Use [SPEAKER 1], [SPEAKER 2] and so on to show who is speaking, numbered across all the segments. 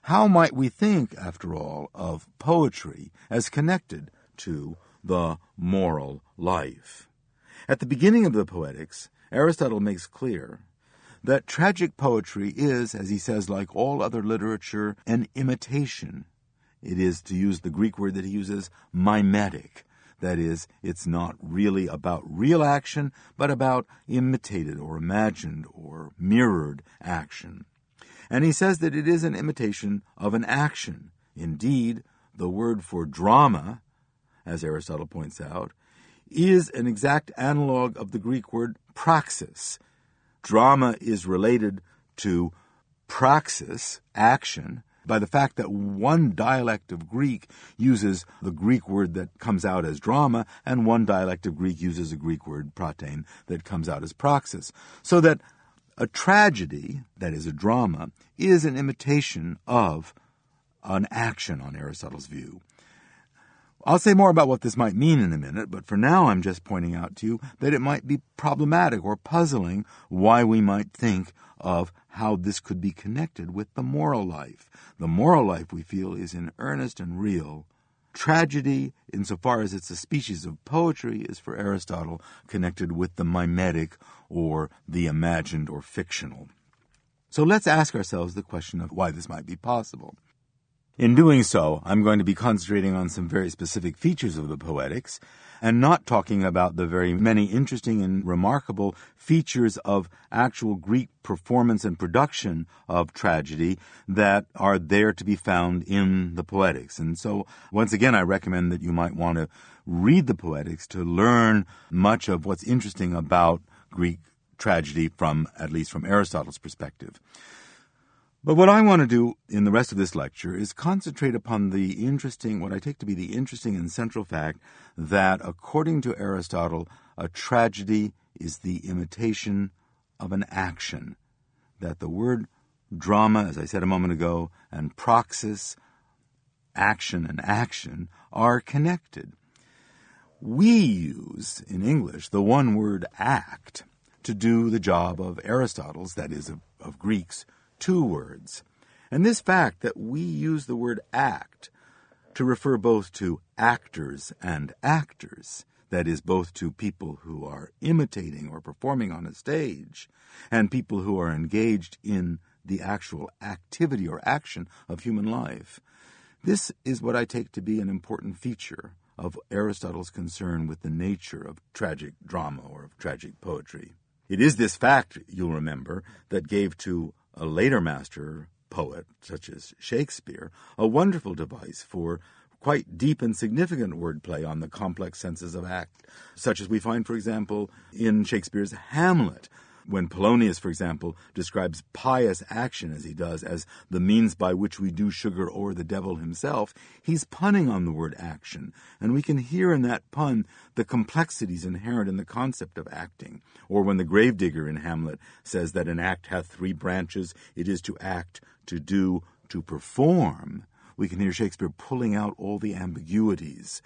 [SPEAKER 1] How might we think, after all, of poetry as connected to the moral life? At the beginning of the Poetics, Aristotle makes clear that tragic poetry is, as he says, like all other literature, an imitation. It is, to use the Greek word that he uses, mimetic. That is, it's not really about real action, but about imitated or imagined or mirrored action. And he says that it is an imitation of an action. Indeed, the word for drama, as Aristotle points out, is an exact analog of the Greek word praxis. Drama is related to praxis, action, by the fact that one dialect of Greek uses the Greek word that comes out as drama, and one dialect of Greek uses a Greek word, pratein, that comes out as praxis. So that a tragedy, that is a drama, is an imitation of an action on Aristotle's view. I'll say more about what this might mean in a minute, but for now I'm just pointing out to you that it might be problematic or puzzling why we might think of how this could be connected with the moral life. The moral life, we feel, is in earnest and real. Tragedy, insofar as it's a species of poetry, is for Aristotle connected with the mimetic or the imagined or fictional. So let's ask ourselves the question of why this might be possible. In doing so, I'm going to be concentrating on some very specific features of the Poetics and not talking about the very many interesting and remarkable features of actual Greek performance and production of tragedy that are there to be found in the Poetics. And so, once again, I recommend that you might want to read the Poetics to learn much of what's interesting about Greek tragedy at least from Aristotle's perspective. But what I want to do in the rest of this lecture is concentrate upon what I take to be the interesting and central fact that, according to Aristotle, a tragedy is the imitation of an action. That the word drama, as I said a moment ago, and praxis, action and action, are connected. We use, in English, the one word act to do the job of Aristotle's, that is, of Greeks, two words. And this fact that we use the word act to refer both to actors and actors, that is, both to people who are imitating or performing on a stage and people who are engaged in the actual activity or action of human life, this is what I take to be an important feature of Aristotle's concern with the nature of tragic drama or of tragic poetry. It is this fact, you'll remember, that gave to a later master poet, such as Shakespeare, a wonderful device for quite deep and significant wordplay on the complex senses of act, such as we find, for example, in Shakespeare's Hamlet, when Polonius, for example, describes pious action, as he does, as the means by which we do sugar o'er the devil himself. He's punning on the word action, and we can hear in that pun the complexities inherent in the concept of acting. Or when the gravedigger in Hamlet says that an act hath three branches, it is to act, to do, to perform, we can hear Shakespeare pulling out all the ambiguities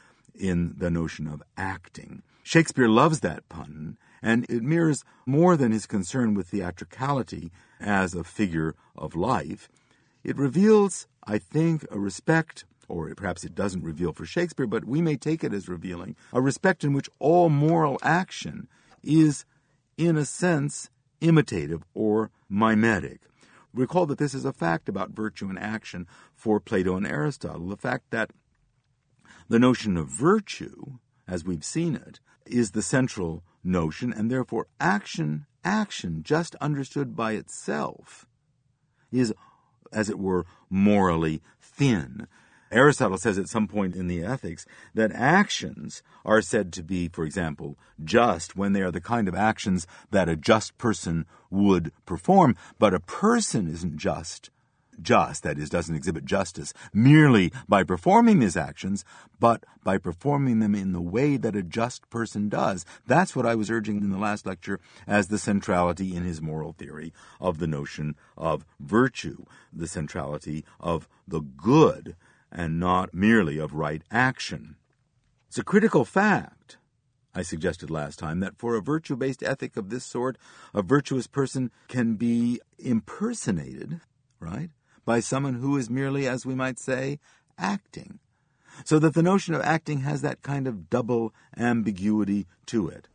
[SPEAKER 1] in the notion of acting. Shakespeare loves that pun, and it mirrors more than his concern with theatricality as a figure of life. It reveals, I think, a respect, or perhaps it doesn't reveal for Shakespeare, but we may take it as revealing, a respect in which all moral action is, in a sense, imitative or mimetic. Recall that this is a fact about virtue and action for Plato and Aristotle, the fact that the notion of virtue, as we've seen it, is the central notion, and therefore action, just understood by itself, is, as it were, morally thin. Aristotle says at some point in the Ethics that actions are said to be, for example, just when they are the kind of actions that a just person would perform, but a person isn't just, that is, doesn't exhibit justice, merely by performing his actions, but by performing them in the way that a just person does. That's what I was urging in the last lecture as the centrality in his moral theory of the notion of virtue, the centrality of the good, and not merely of right action. It's a critical fact, I suggested last time, that for a virtue-based ethic of this sort, a virtuous person can be impersonated, right, by someone who is merely, as we might say, acting. So that the notion of acting has that kind of double ambiguity to it.